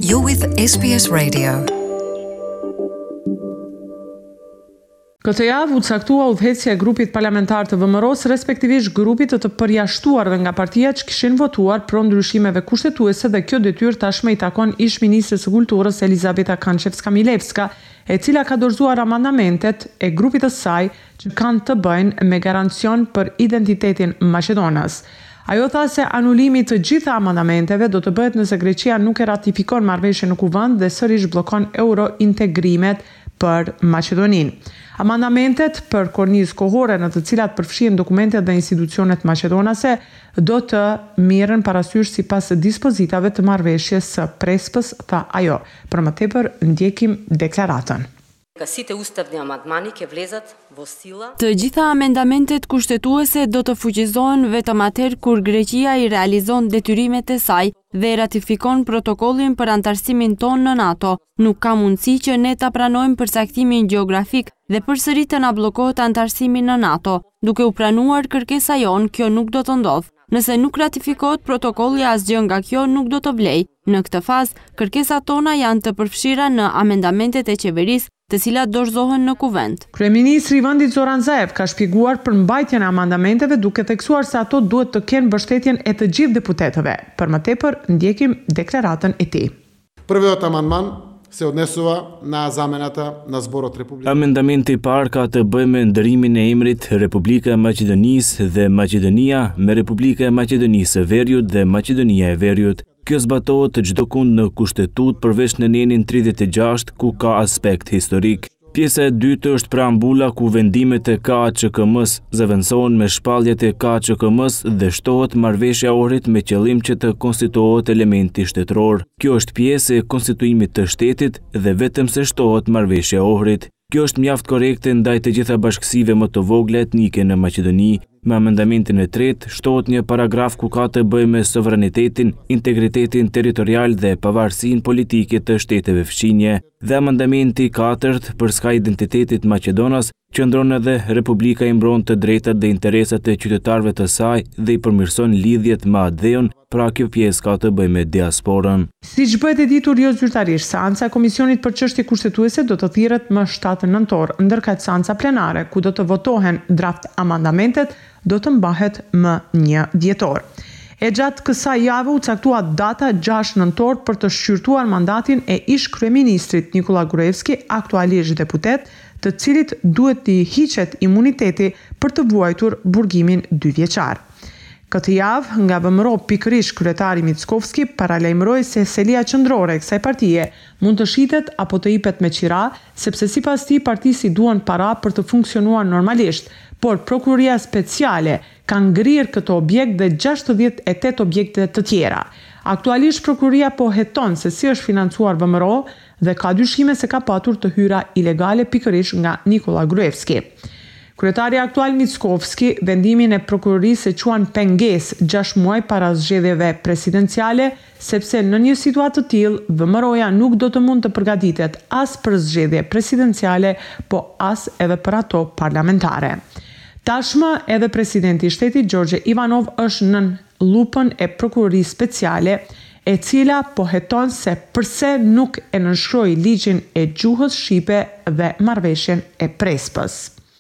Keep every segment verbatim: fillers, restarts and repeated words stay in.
You're with S B S Radio. Këtë javë u caktua udhëheqësia e grupit parlamentar të V M R-os, respektivisht grupit të të përjashtuarve nga partia që kishin votuar pro ndryshimeve kushtetuese, dhe kjo detyrë tashmë i takon ish-ministres së Kulturës Elizabeta Kançevska-Milevska, e cila ka dorëzuar amandamentet e grupit të saj që kanë të bëjnë me garancion për identitetin Maqedonas. Ajo tha se anulimi të gjitha amandamenteve do të bëhet nëse Greqia nuk e ratifikon marrëveshjen në kuvend dhe sërish bllokon euro-integrimet për Maqedoninë. Amandamentet për kornizë kohore në të cilat përfshihen dokumentet dhe institucionet maqedonase do të mirën parasysh sipas dispozitave të marrëveshjes së Prespës, tha ajo. Për më tepër ndjekim deklaratën. Të gjitha amendamentet kushtetuese do të fuqizohen vetëm atëherë kur Greqia i realizon detyrimet e saj dhe ratifikon protokollin për antarësimin tonë në NATO. Nuk ka mundësi që ne ta pranojmë përcaktimin gjeografik dhe përsëri të na bllokohet antarësimi në NATO. Duke u pranuar kërkesa jonë, kjo nuk do të ndodhë. Nëse nuk ratifikohet protokolli, asgjë nga kjo nuk do të vlejë. Në këtë fazë, kërkesat tona janë të përfshira në amendamentet e qeverisë, të cilat dorëzohen në kuvend. Kryeministri i vendit Zoran Zaev ka shpjeguar për mbajtjen e amendamenteve, duke theksuar se ato duhet të kenë mbështetjen e të gjithë deputetëve. Për më tepër ndjekim deklaratën e tij. Prviот amandman se odnesува na замената на Зборот Република. Amendamenti i parë ka të bëjë me ndërimin e emrit Republika e Maqedonisë dhe Maqedonia me Republika e Maqedonisë së Veriut dhe Maqedonia e Veriut. Kjo zbatohet çdo kund në kushtetut përveç në nenin tridhjetë e gjashtë ku ka aspekt historik. Pjesa e dytë është preambula ku vendimet e K Q K M-s zëvendësohen me shpalljet e K Q K M-s dhe shtohet marrëveshja e Ohrit me qëllim që të konstituohet elementi shtetëror. Kjo është pjesë e konstituimit të shtetit dhe vetëm se shtohet marrëveshja e Ohrit. Kjo është mjaft korrekte ndaj të gjitha bashkësive më të vogla etnike në Maqedoni. Me amendamentin e tretë shtohet një paragraf ku ka të bëjë me sovranitetin, integritetin territorial dhe pavarësinë politike të shteteve fqinje. Dhe amendamenti i katërt për ska identitetit Maqedonas qëndron edhe Republika i mbron të drejtat dhe interesat e qytetarëve të saj dhe i përmirëson lidhjet me atë, pra kjo pjesë ka të bëjë me diasporën. Siç bëhet e ditur jo zyrtarisht, seanca e Komisionit për Çështje Kushtetuese do të thirret më shtatë nëntor, ndërkaq seanca plenare ku do të votohen draft amendamentet do të mbahet më një dhjetor. E gjatë kësaj jave u caktua data gjashtë nëntor për të shqyrtuar mandatin e ish kryeministrit Nikola Gruevski, aktualisht deputet, të cilit duhet të hiqet imuniteti për të vuajtur burgimin dy vjeçar. Këtë javë, nga V M R-o pikërisht kryetari Mickovski paralajmëroi se selia qendrore e kësaj partie mund të shitet apo të jepet me qira, sepse sipas tij partisi duan para për të funksionuar normalisht, por prokuroria speciale ka ngrirë këtë objekt dhe gjashtëdhjetë e tetë objekte të tjera. Aktualisht prokuroria po heton se si është financuar V M R-o dhe ka dyshime se ka patur të hyra ilegale pikërisht nga Nikola Gruevski. Kryetari aktual Mickovski vendimin e prokurorisë e quan pengesë gjashtë muaj para zgjedhjeve presidenciale, sepse në një situatë të tillë V M R-oja nuk do të mund të përgatitet as për zgjedhje presidenciale, po as edhe për ato parlamentare. Tashmë edhe presidenti i shtetit Gjorgje Ivanov është nën lupën e prokurorisë speciale, e cila po heton se pse nuk e nënshkroi ligjin e gjuhës shqipe dhe marrëveshjen e Prespës.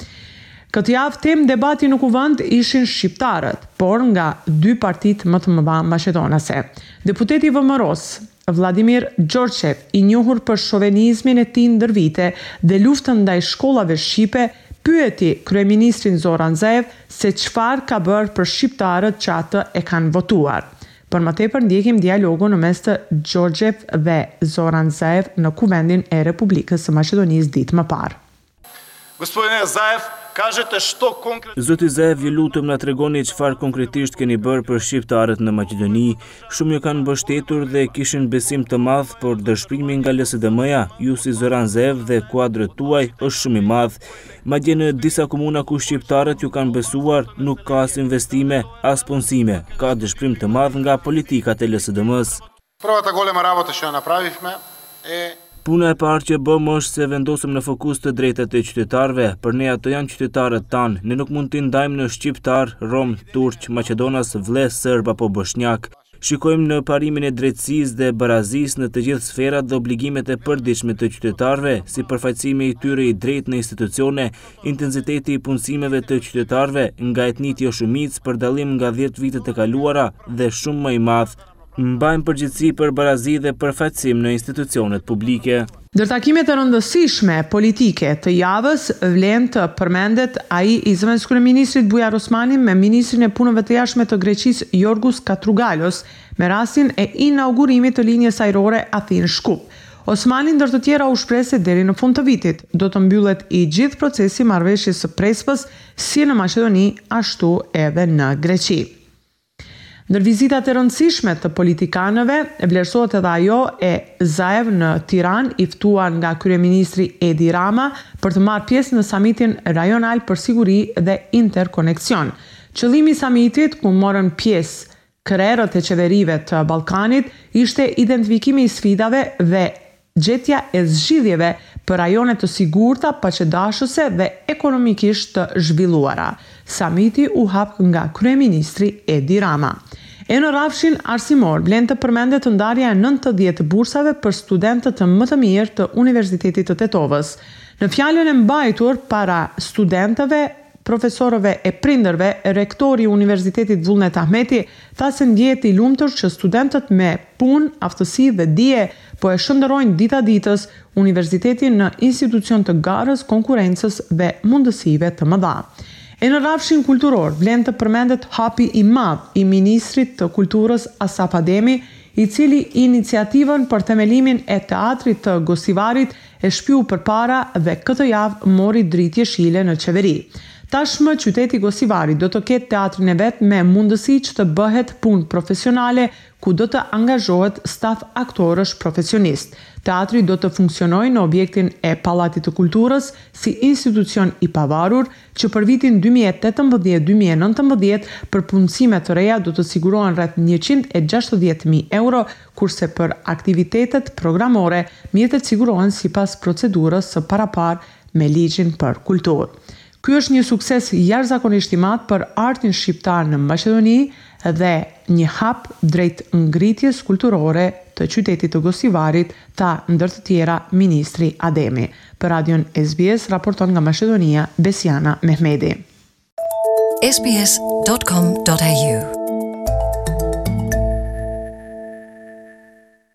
Këtë javë temë debati në kuvend ishin shqiptarët, por nga dy partitë më të mëdha maqedonase. Deputeti V M R-os, Vladimir Gjorçev, i njohur për shovenizmin e tij ndër vite dhe luftën ndaj shkollave shqipe, pyeti kryeministrin Zoran Zaev se çfarë ka bërë për shqiptarët që atë e kanë votuar. Për më tepër ndjekim dialogun në mes të Gjorçev dhe Zoran Zaev në kuvendin e Republikës së Maqedonisë ditë më parë. Gospodine Zaev, kažete što konkretno... Zoti Zaev, ju lutem na tregoni çfarë konkretisht keni bërë për shqiptarët në Maqedoni. Shumë ju kanë mbështetur dhe kishin besim të madh, por dëshpërimi nga L S D M-ja, ju si Zoran Zaev dhe kuadrët tuaj është shumë i madh. Madje në disa komuna ku shqiptarët ju kanë besuar, nuk ka as investime, as punësime. Ka dëshpërim të madh nga politikat e L S D M-s. Првата голема работа што ја направивме е Puna e parë që bëm është se vendosëm në fokus të drejtat e qytetarëve, për ne ato janë qytetarët tanë, ne nuk mund t'i ndajmë në shqiptar, rom, turq, maqedonas, vles, serb apo bosnjak. Shikojmë në parimin e drejtësisë dhe barazisë në të gjithë sferat dhe obligimet e përditshme të qytetarëve, si përfaqësimi i tyre i drejtë në institucione, intensiteti i punësimeve të qytetarëve, nga etnit jo shumicë për dallim nga dhjetë vitet e kaluara dhe shumë më i madh. Mbajmë përgjegjësi për barazi dhe përfaqësim në institucionet publike. Ndër takimet e rëndësishme politike të javës vlen të përmendet ai i zëvendës kryeministrit Bujar Osmani me ministrin e punëve të jashtme të Greqisë Yorgos Katrougalos me rastin e inaugurimit të linjës ajrore Athinë-Shkup. Osmani ndër të tjera u shpreh se deri në fund të vitit do të mbyllet i gjithë procesi marrëveshjes së Prespës si në Maqedoni ashtu edhe në Greqi. Ndër vizitat e rëndësishme të politikanëve, vlerësohet edhe ajo e Zaev në Tiranë, i ftuar nga kryeministri Edi Rama për të marrë pjesë në samitin rajonal për siguri dhe interkoneksion. Qëllimi i samitit, ku morën pjesë krerët e qeverive të Ballkanit, ishte identifikimi i sfidave dhe gjetja e zgjidhjeve për rajone të sigurta, paqëdashëse dhe ekonomikisht të zhvilluara. Samiti u hap nga kryeministri Edi Rama. E në rafshin arsimor, vlen të përmendet ndarja e nëntëdhjetë bursave për studentët të më të mirë të Universitetit të Tetovës. Në fjalën e mbajtur para studentëve, profesorëve e prindërve, rektori i Universitetit Vullnet Ahmeti tha se ndjehet i lumtur që studentët me punë, aftësi dhe dije po e shndërrojnë dita ditës universitetin në institucion të garës, konkurrencës dhe mundësive të mëdha. E në rafshin kulturor, vlen të përmendet hapi i madh i ministrit të kulturës Asaf Ademi, i cili iniciativën për themelimin e teatrit të Gosivarit e shpyu përpara dhe këtë javë mori dritë jeshile në qeveri. Tashmë qyteti Gosivari do të ketë teatrin e vet me mundësi që të bëhet punë profesionale ku do të angazhohet staf aktorësh profesionist. Teatri do të funksionojë në objektin e Pallatit të Kulturës si institucion i pavarur që për vitin dy mijë e tetëmbëdhjetë dy mijë e nëntëmbëdhjetë për punësime të reja do të sigurohen rreth njëqind e gjashtëdhjetë mijë euro, kurse për aktivitetet programore mjetet sigurohen sipas procedurës së parapar me ligjin për kulturë. Ky është një sukses jashtëzakonisht i madh për artin shqiptar në Maqedoni dhe një hap drejt ngritjes kulturore të qytetit të Gosivarit, tha ndër të tjera ministri Ademi. Për Radion S B S raporton nga Maqedonia Besiana Mehmedi. S B S dot com dot A U